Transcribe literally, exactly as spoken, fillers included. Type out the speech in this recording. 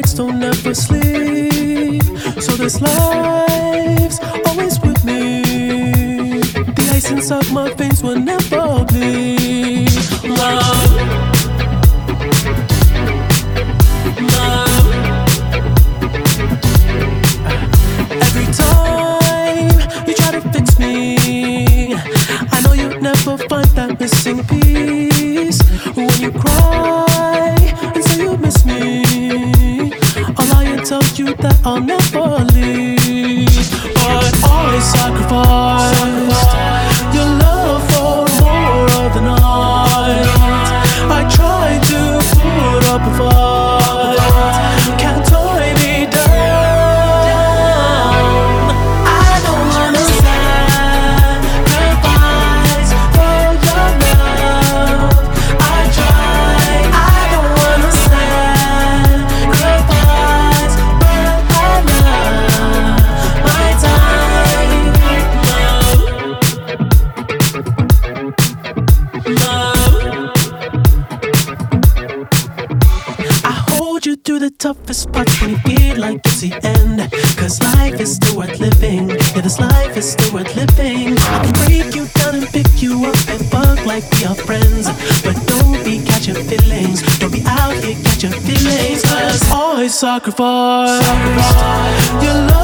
nights don't ever sleep, so this life's always with me. The ice inside my veins will never bleed. Love, love. Every time you try to fix me, I know you'll never find that missing piece. When you cry and say you miss me, I'll lie and tell you that I'll never leave. But I sacrificed your love for more of the night. I tried to put up a fight, can't tie me down. I don't wanna sacrifice for your love. I tried. I don't wanna sacrifice, but I love my time. Love, love. I hold you through the toughest parts when you feel like it's the end. Cause life is still worth living. Yeah, this life is still worth living. I can break you down and pick you up and fuck like we are friends. But don't be catching feelings. Don't be out here catching feelings. Cause I sacrifice, sacrifice your love